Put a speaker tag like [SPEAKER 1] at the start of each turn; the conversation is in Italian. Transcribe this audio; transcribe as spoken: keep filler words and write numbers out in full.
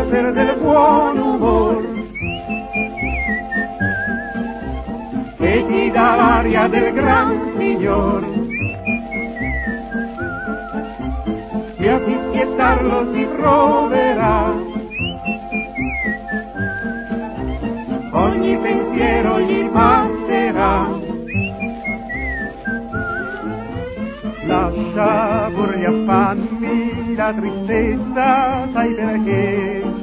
[SPEAKER 1] potere del buon umor, che ti dà l'aria del gran signor. E a fischiettarlo si proverà, ogni pensiero gli passerà. Lascia pur gli affanni, la tristezza, sai perché?